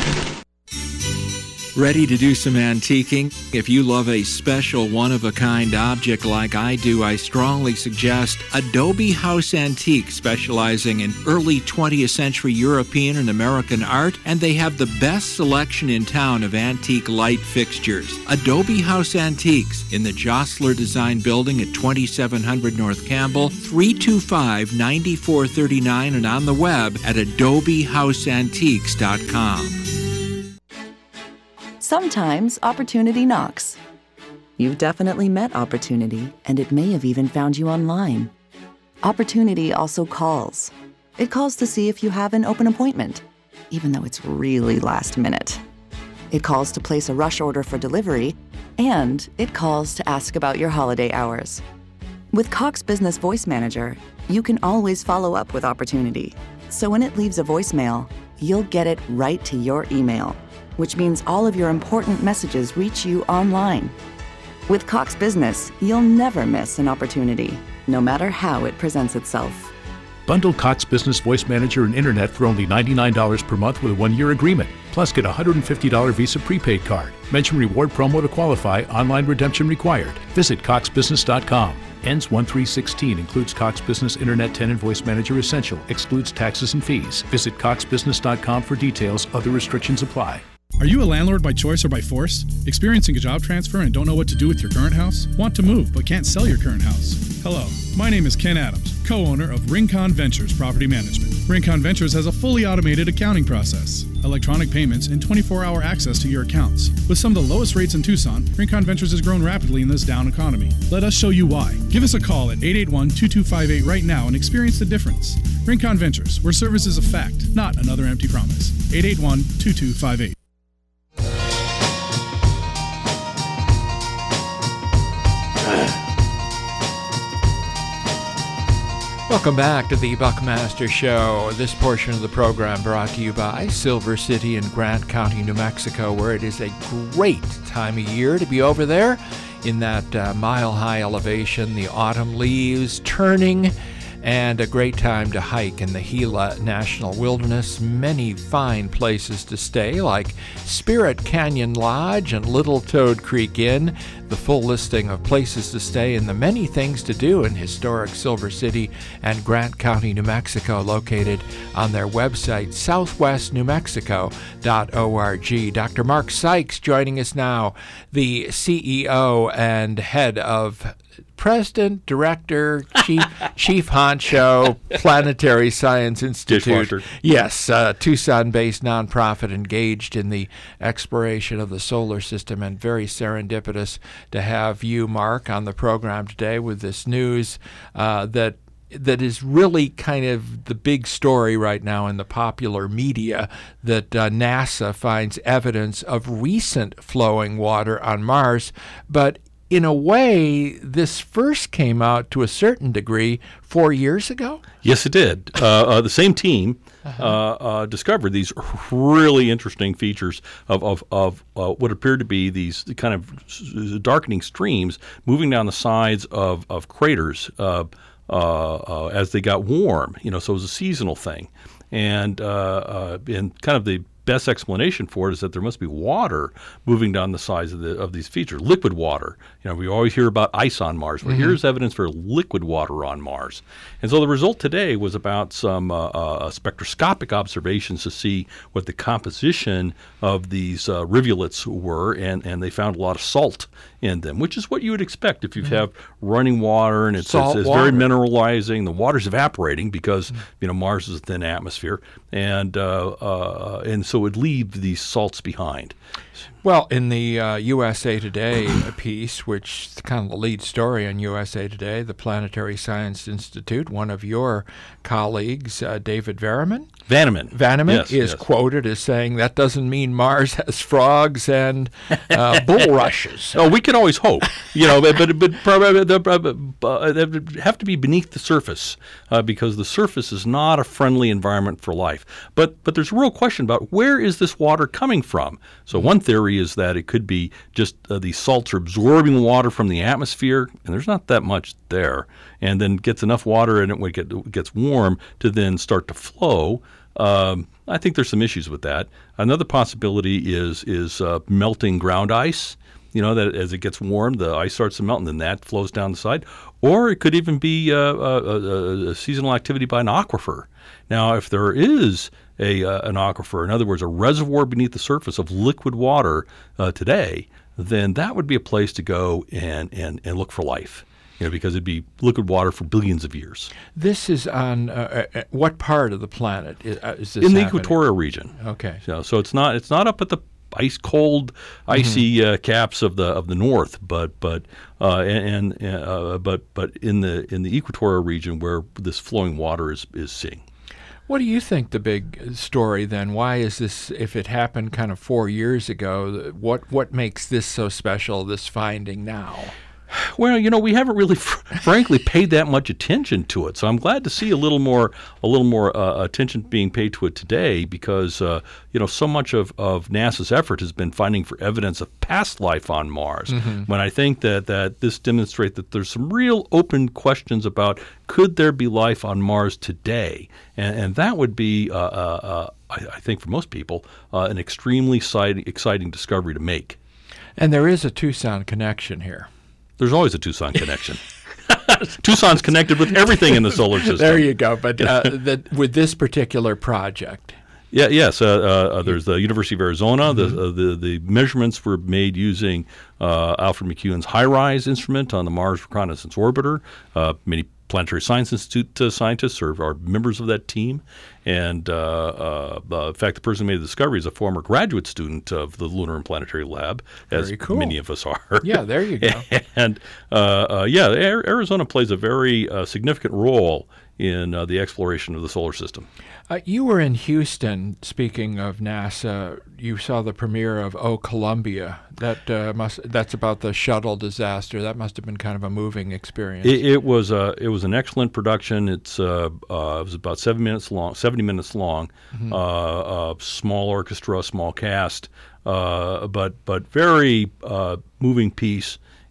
Ready to do some antiquing? If you love a special one-of-a-kind object like I do, I strongly suggest Adobe House Antique, specializing in early twentieth century European and American art, and they have the best selection in town of antique light fixtures. Adobe House Antiques in the Jostler Design Building at twenty-seven hundred North Campbell, three two five, nine four three nine, and on the web at adobe house antiques dot com. Sometimes opportunity knocks. You've definitely met opportunity, and it may have even found you online. Opportunity also calls. It calls to see if you have an open appointment, even though it's really last minute. It calls to place a rush order for delivery, and it calls to ask about your holiday hours. With Cox Business Voice Manager, you can always follow up with opportunity. So when it leaves a voicemail, you'll get it right to your email, which means all of your important messages reach you online. With Cox Business, you'll never miss an opportunity, no matter how it presents itself. Bundle Cox Business Voice Manager and Internet for only ninety-nine dollars per month with a one-year agreement. Plus, get a one hundred fifty dollars Visa prepaid card. Mention reward promo to qualify. Online redemption required. Visit cox business dot com. Ends one three sixteen. Includes Cox Business Internet Tenant Voice Manager Essential. Excludes taxes and fees. Visit cox business dot com for details. Other restrictions apply. Are you a landlord by choice or by force? Experiencing a job transfer and don't know what to do with your current house? Want to move but can't sell your current house? Hello, my name is Ken Adams, co-owner of Rincon Ventures Property Management. Rincon Ventures has a fully automated accounting process, electronic payments, and twenty-four hour access to your accounts. With some of the lowest rates in Tucson, Rincon Ventures has grown rapidly in this down economy. Let us show you why. Give us a call at eight eight one, two two five eight right now and experience the difference. Rincon Ventures, where service is a fact, not another empty promise. eight eight one, two two five eight. Welcome back to the Buckmaster Show. This portion of the program brought to you by Silver City in Grant County, New Mexico, where it is a great time of year to be over there in that uh, mile-high elevation, the autumn leaves turning, and a great time to hike in the Gila National Wilderness. Many fine places to stay, like Spirit Canyon Lodge and Little Toad Creek Inn. The full listing of places to stay and the many things to do in historic Silver City and Grant County, New Mexico, located on their website, southwest new mexico dot org. Doctor Mark Sykes joining us now, the C E O and head of President, Director, Chief Chief Honcho, Planetary Science Institute. Dishwasher. Yes, uh, Tucson-based nonprofit engaged in the exploration of the solar system, and very serendipitous to have you, Mark, on the program today with this news uh, that that is really kind of the big story right now in the popular media, that uh, NASA finds evidence of recent flowing water on Mars. But in a way, this first came out to a certain degree four years ago? Yes, it did. Uh, uh, the same team uh-huh. uh, uh, discovered these really interesting features of, of, of uh, what appeared to be these kind of darkening streams moving down the sides of, of craters uh, uh, uh, as they got warm. You know, so it was a seasonal thing. And, uh, uh, and kind of the best explanation for it is that there must be water moving down the sides of the of these features, liquid water. You know, we always hear about ice on Mars. Well, mm-hmm. here's evidence for liquid water on Mars. And so the result today was about some uh, uh, spectroscopic observations to see what the composition of these uh, rivulets were, and, and they found a lot of salt in them, which is what you would expect if you mm-hmm. have running water and it's, it's, it's very mineralizing. The water's evaporating because mm-hmm. you know Mars is a thin atmosphere, and uh, uh, and so it would leave these salts behind. Well, in the uh, U S A Today piece, which is kind of the lead story on U S A Today, the Planetary Science Institute, one of your colleagues, uh, David Vanneman, Vanneman, Vanneman yes, is yes. quoted as saying that doesn't mean Mars has frogs and uh, bulrushes. Oh, we can always hope, you know, but but, but probably they would have to be beneath the surface uh, because the surface is not a friendly environment for life. But but there's a real question about where is this water coming from? So one theory is that it could be just uh, these salts are absorbing water from the atmosphere, and there's not that much there, and then gets enough water in it when it get, gets warm to then start to flow. Um, I think there's some issues with that. Another possibility is is uh, melting ground ice. You know, that as it gets warm, the ice starts to melt, and then that flows down the side. Or it could even be uh, a, a, a seasonal activity by an aquifer. Now, if there is a uh, an aquifer, in other words, a reservoir beneath the surface of liquid water uh, today, then that would be a place to go and, and, and look for life. You know, because it'd be liquid water for billions of years. This is on uh, uh, what part of the planet is, uh, is this in the happening? equatorial region? Okay, so, so it's not it's not up at the ice cold, icy mm-hmm. uh, caps of the of the north, but but uh, and, and uh, but but in the in the equatorial region where this flowing water is is sitting. What do you think the big story then? Why is this, if it happened kind of four years ago, what what makes this so special, this finding now? Well, you know, we haven't really, fr- frankly, paid that much attention to it. So I'm glad to see a little more, a little more uh, attention being paid to it today, because uh, you know, so much of, of NASA's effort has been finding for evidence of past life on Mars. Mm-hmm. When I think that that this demonstrates that there's some real open questions about could there be life on Mars today, and, and that would be, uh, uh, uh, I, I think, for most people, uh, an extremely exciting, exciting discovery to make. And there is a Tucson connection here. There's always a Tucson connection. Tucson's connected with everything in the solar system. There you go. But uh, the, with this particular project. Yeah, yes. Uh, uh, there's the University of Arizona. Mm-hmm. The, uh, the the measurements were made using uh, Alfred McEwen's HiRISE instrument on the Mars Reconnaissance Orbiter. Uh, many Planetary Science Institute uh, scientists are, are members of that team. And uh, uh, in fact, the person who made the discovery is a former graduate student of the Lunar and Planetary Lab, as Very cool. many of us are. Yeah, there you go. and uh, uh, yeah, Arizona plays a very uh, significant role in uh, the exploration of the solar system. Uh, you were in Houston, speaking of NASA. You saw the premiere of Oh, Columbia. That uh, must that's about the shuttle disaster. That must have been kind of a moving experience. It, it was uh, it was an excellent production. It's uh, uh, it was about seven minutes long, seventy minutes long. Mm-hmm. Uh, uh, small orchestra, small cast, uh, but but very uh, moving piece.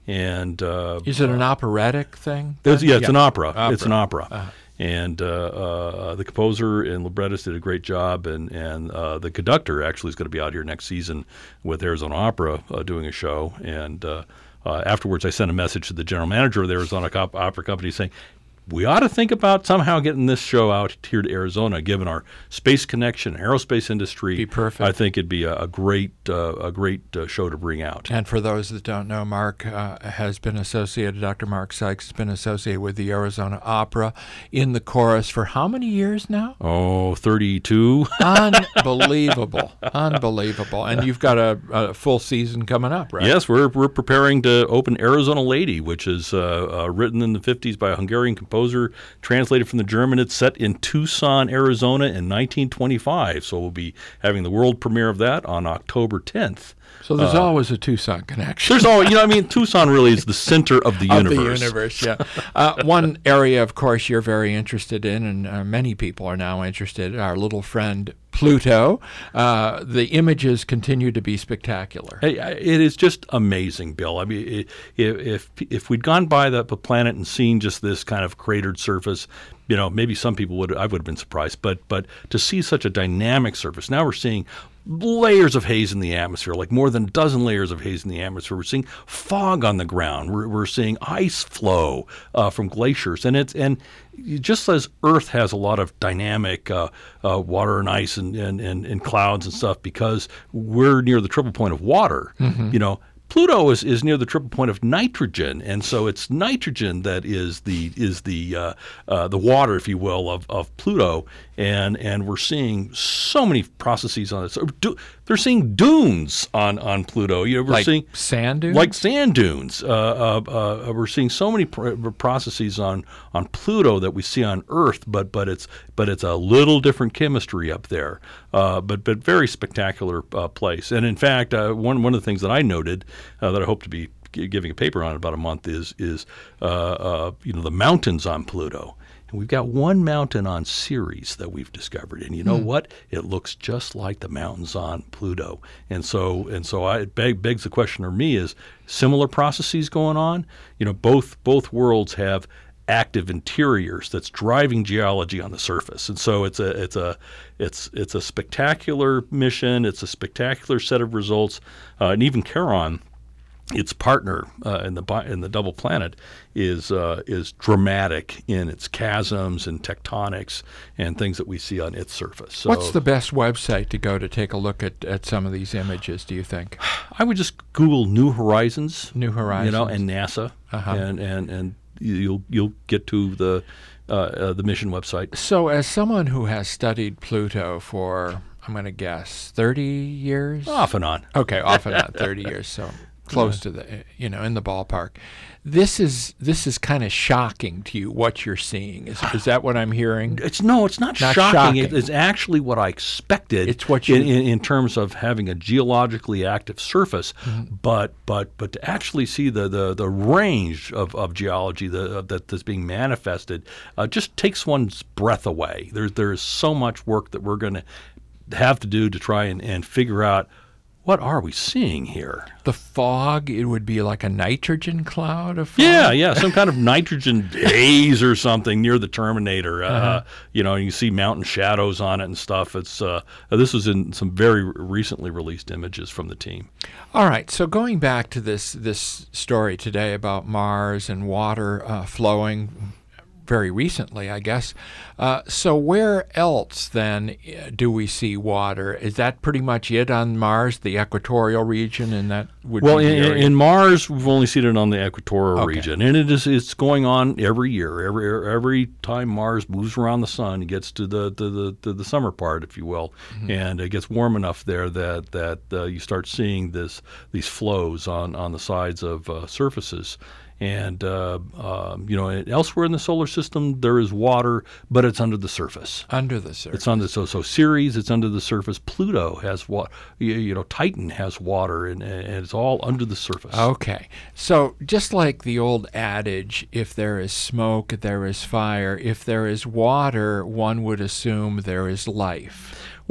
And uh, is it an operatic thing? It's, yeah, it's yeah. an opera. opera. It's an opera. Uh-huh. And uh, uh, the composer and librettist did a great job, and and uh, the conductor actually is going to be out here next season with Arizona Opera uh, doing a show. And uh, uh, afterwards, I sent a message to the general manager of the Arizona Op- Opera Company saying, we ought to think about somehow getting this show out here to Arizona, given our space connection, aerospace industry. Be perfect. I think it'd be a, a great, uh, a great uh, show to bring out. And for those that don't know, Mark uh, has been associated. Doctor Mark Sykes has been associated with the Arizona Opera in the chorus for how many years now? Oh, thirty-two. Unbelievable, unbelievable. And you've got a, a full season coming up, right? Yes, we're we're preparing to open Arizona Lady, which is uh, uh, written in the fifties by a Hungarian composer. Composer, translated from the German. It's set in Tucson, Arizona in nineteen twenty-five. So we'll be having the world premiere of that on October tenth. So there's uh, always a Tucson connection. There's always, you know, I mean, Tucson really is the center of the of universe. the universe, yeah. uh, one area, of course, you're very interested in, and uh, many people are now interested, our little friend Pluto. Uh, the images continue to be spectacular. It is just amazing, Bill. I mean, if if, if we'd gone by the, the planet and seen just this kind of cratered surface, you know, maybe some people would I would have been surprised. But but to see such a dynamic surface, now we're seeing layers of haze in the atmosphere, like more than a dozen layers of haze in the atmosphere. We're seeing fog on the ground. We're, we're seeing ice flow uh, from glaciers, and it's and just as Earth has a lot of dynamic uh, uh, water and ice and, and, and, and clouds and stuff because we're near the triple point of water, mm-hmm. you know. Pluto is, is near the triple point of nitrogen, and so it's nitrogen that is the is the uh, uh, the water, if you will, of, of Pluto, and and we're seeing so many processes on it. So do, they're seeing dunes on, on Pluto. You know, we're like seeing sand dunes, like sand dunes. Uh, uh, uh, we're seeing so many pr- processes on, on Pluto that we see on Earth, but but it's but it's a little different chemistry up there. Uh, but but very spectacular uh, place. And in fact, uh, one one of the things that I noted uh, that I hope to be g- giving a paper on in about a month is is uh, uh, you know the mountains on Pluto. And we've got one mountain on Ceres that we've discovered, and you know Hmm. what? It looks just like the mountains on Pluto. And so and so I it beg, begs the question for me is similar processes going on. You know, both both worlds have active interiors that's driving geology on the surface, and so it's a it's a it's it's a spectacular mission. It's a spectacular set of results, uh, and even Charon, its partner uh, in the bi- in the double planet, is uh, is dramatic in its chasms and tectonics and things that we see on its surface. So what's the best website to go to take a look at, at some of these images, do you think? I would just Google New Horizons, New Horizons, you know, and NASA, uh-huh. and and and you'll you'll get to the uh, uh, the mission website. So, as someone who has studied Pluto for, I'm going to guess, thirty years, Off and on. Okay, off and on, thirty years. So close to the, you know, in the ballpark. This is this is kind of shocking to you what you're seeing. Is is that what I'm hearing? It's no, it's not, Not shocking. shocking. It, it's actually what I expected. It's what you- in, in, in terms of having a geologically active surface, Mhm. but but but to actually see the the, the range of, of geology the, of that that's being manifested uh, just takes one's breath away. There's there is so much work that we're going to have to do to try and, and figure out what are we seeing here. The fog, it would be like a nitrogen cloud of fog? Yeah, yeah, some kind of nitrogen haze or something near the Terminator. Uh, Uh-huh. You know, you see mountain shadows on it and stuff. It's uh, this was in some very recently released images from the team. All right, so going back to this this story today about Mars and water uh, flowing very recently, I guess. Uh, so where else then uh, do we see water? Is that pretty much it on Mars, the equatorial region, and that would Well, be the in, area? in Mars, we've only seen it on the equatorial Okay. region, and it is it's going on every year. Every every time Mars moves around the sun, it gets to the to the to the summer part, if you will, Mhm. and it gets warm enough there that that uh, you start seeing this these flows on on the sides of uh, surfaces. And, uh, um, you know, elsewhere in the solar system, there is water, but it's under the surface. Under the surface. It's under, so, so Ceres, it's under the surface. Pluto has water. You, you know, Titan has water, and, and it's all under the surface. Okay. So just like the old adage, if there is smoke, there is fire. If there is water, one would assume there is life.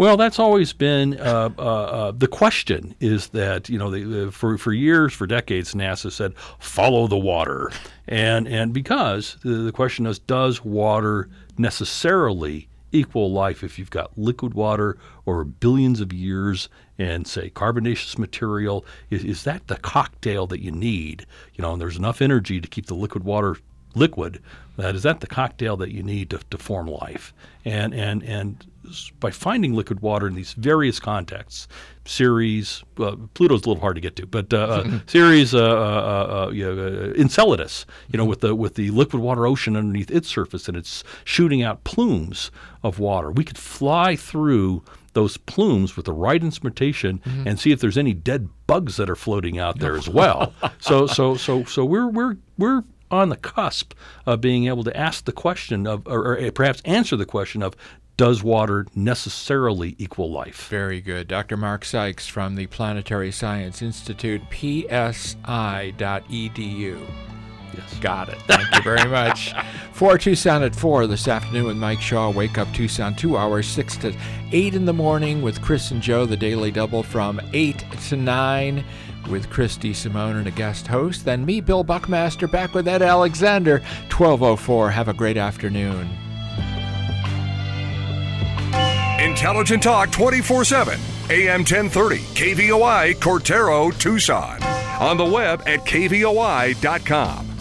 Well, that's always been uh, uh, uh, the question. Is that you know the, uh, for for years, for decades, NASA said follow the water, and and because the, the question is, does water necessarily equal life? If you've got liquid water over billions of years and say carbonaceous material, is, is that the cocktail that you need? You know, and there's enough energy to keep the liquid water liquid. That is that the cocktail that you need to, to form life? And and and by finding liquid water in these various contexts, Ceres, uh, Pluto's a little hard to get to, but uh, Ceres, uh, uh, uh, you know, uh, Enceladus, you know, with the with the liquid water ocean underneath its surface, and it's shooting out plumes of water. We could fly through those plumes with the right instrumentation mm-hmm. and see if there's any dead bugs that are floating out there as well. so so so so we're we're we're on the cusp of being able to ask the question of, or, or perhaps answer the question of, does water necessarily equal life? Very good. Doctor Mark Sykes from the Planetary Science Institute, P S I dot E D U. Yes. Got it. Thank you very much. For Tucson at four this afternoon with Mike Shaw. Wake Up Tucson, two hours, six to eight in the morning with Chris and Joe, the Daily Double from eight to nine with Christy Simone and a guest host. Then me, Bill Buckmaster, back with Ed Alexander, twelve oh four. Have a great afternoon. Intelligent Talk twenty-four seven, A M ten thirty, K V O I, Cortero, Tucson. On the web at K V O I dot com.